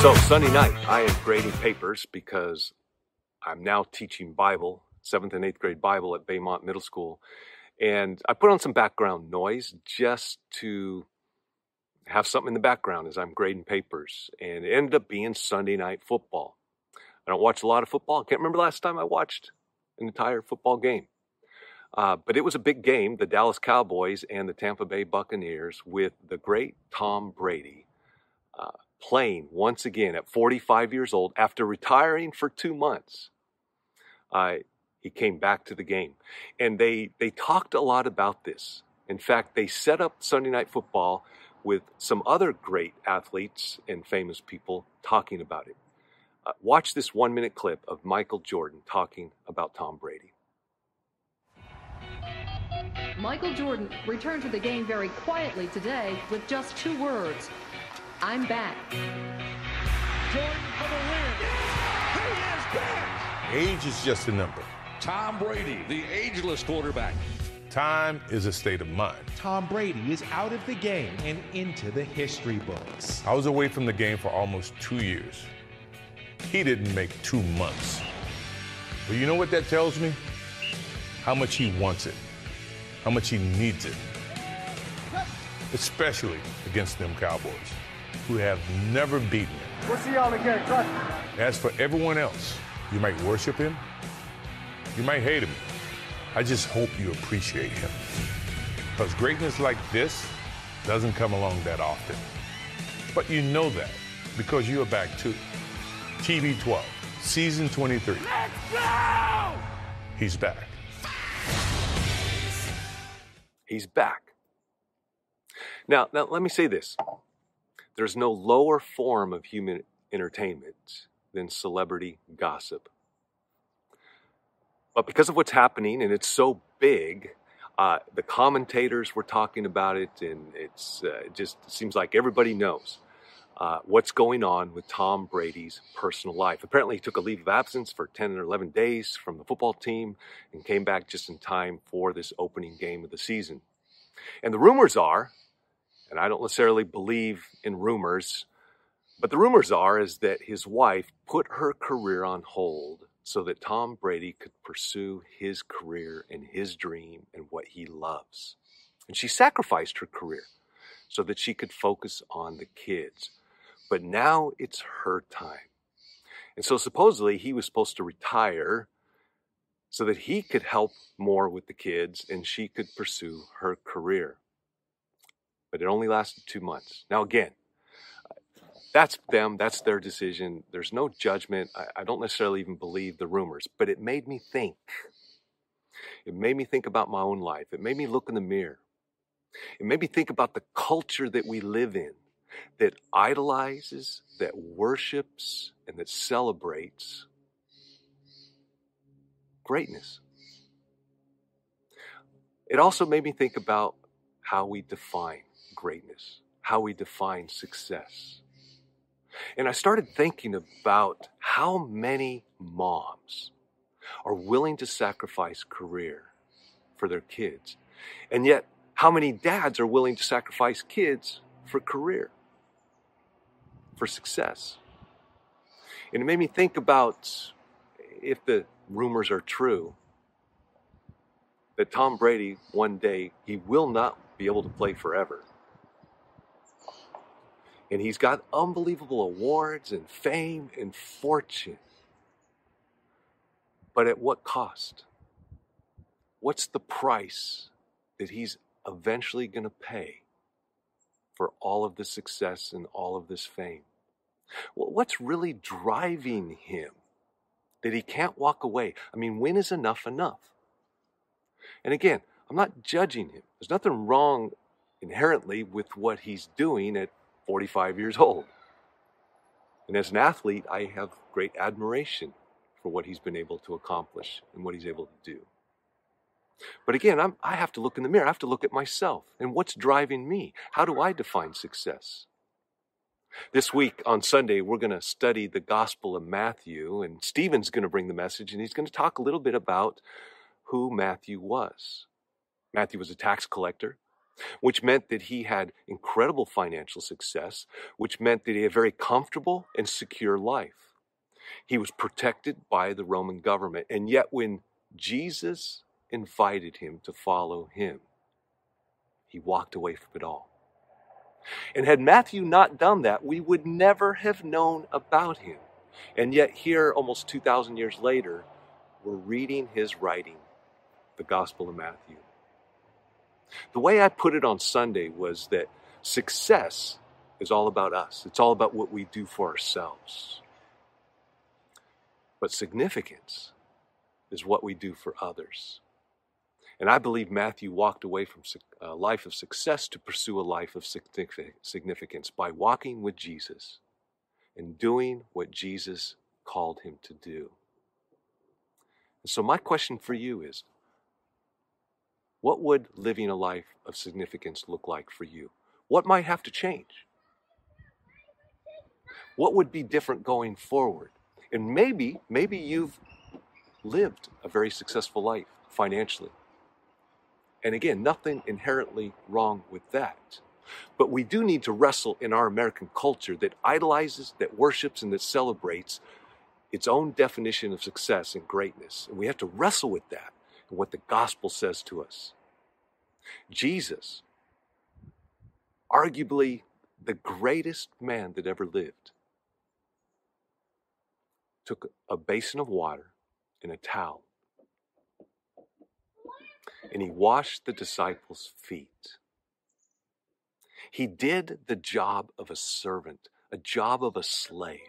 So Sunday night, I am grading papers because I'm now teaching Bible, 7th and 8th grade Bible at Baymont Middle School. And I put on some background noise just to have something in the background as I'm grading papers. And it ended up being Sunday night football. I don't watch a lot of football. I can't remember the last time I watched an entire football game. But it was a big game, the Dallas Cowboys and the Tampa Bay Buccaneers, with the great Tom Brady playing once again at 45 years old after retiring for 2 months. He came back to the game. And they talked a lot about this. In fact, they set up Sunday Night Football with some other great athletes and famous people talking about it. Watch this 1-minute clip of Michael Jordan talking about Tom Brady. Michael Jordan returned to the game very quietly today with just 2 words. I'm back. Jordan for the win. He is back. Age is just a number. Tom Brady, the ageless quarterback. Time is a state of mind. Tom Brady is out of the game and into the history books. I was away from the game for almost 2 years. He didn't make 2 months. But you know what that tells me? How much he wants it. How much he needs it. Especially against them Cowboys, who have never beaten him. We'll see y'all again. Trust me. As for everyone else, you might worship him, you might hate him. I just hope you appreciate him. Because greatness like this doesn't come along that often. But you know that because you are back too. TB12, season 23. Let's go! He's back. He's back. Now let me say this. There's no lower form of human entertainment than celebrity gossip. But because of what's happening, and it's so big, the commentators were talking about it, and it just seems like everybody knows what's going on with Tom Brady's personal life. Apparently, he took a leave of absence for 10 or 11 days from the football team and came back just in time for this opening game of the season. And the rumors are, and I don't necessarily believe in rumors, but the rumors are is that his wife put her career on hold so that Tom Brady could pursue his career and his dream and what he loves. And she sacrificed her career so that she could focus on the kids. But now it's her time. And so supposedly he was supposed to retire so that he could help more with the kids and she could pursue her career. But it only lasted 2 months. Now again, that's them, that's their decision. There's no judgment. I don't necessarily even believe the rumors, but it made me think. It made me think about my own life. It made me look in the mirror. It made me think about the culture that we live in, that idolizes, that worships, and that celebrates greatness. It also made me think about how we define greatness, how we define success. And I started thinking about how many moms are willing to sacrifice career for their kids, and yet how many dads are willing to sacrifice kids for career, for success. And it made me think about, if the rumors are true, that Tom Brady, one day, he will not be able to play forever. And he's got unbelievable awards and fame and fortune. But at what cost? What's the price that he's eventually going to pay for all of this success and all of this fame? Well, what's really driving him that he can't walk away? I mean, when is enough enough? And again, I'm not judging him. There's nothing wrong inherently with what he's doing at 45 years old. And as an athlete, I have great admiration for what he's been able to accomplish and what he's able to do. But again, I have to look in the mirror. I have to look at myself and what's driving me. How do I define success? This week on Sunday, we're going to study the Gospel of Matthew, and Stephen's going to bring the message, and he's going to talk a little bit about who Matthew was. Matthew was a tax collector. which meant that he had incredible financial success, which meant that he had a very comfortable and secure life. He was protected by the Roman government. And yet when Jesus invited him to follow him, he walked away from it all. And had Matthew not done that, we would never have known about him. And yet here, almost 2,000 years later, we're reading his writing, the Gospel of Matthew. The way I put it on Sunday was that success is all about us. It's all about what we do for ourselves. But significance is what we do for others. And I believe Matthew walked away from a life of success to pursue a life of significance by walking with Jesus and doing what Jesus called him to do. And so my question for you is, what would living a life of significance look like for you? What might have to change? What would be different going forward? And maybe you've lived a very successful life financially. And again, nothing inherently wrong with that. But we do need to wrestle in our American culture that idolizes, that worships, and that celebrates its own definition of success and greatness. And we have to wrestle with that and what the gospel says to us. Jesus, arguably the greatest man that ever lived, took a basin of water and a towel, and he washed the disciples' feet. He did the job of a servant, a job of a slave.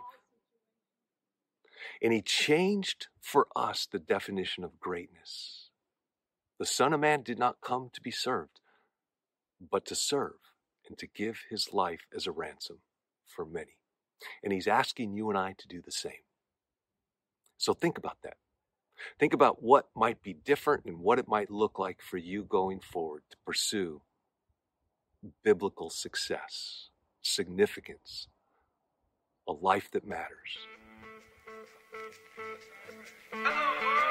And he changed for us the definition of greatness. The Son of Man did not come to be served, but to serve and to give his life as a ransom for many. And he's asking you and I to do the same. So think about that. Think about what might be different and what it might look like for you going forward to pursue biblical success, significance, a life that matters. Hello, world.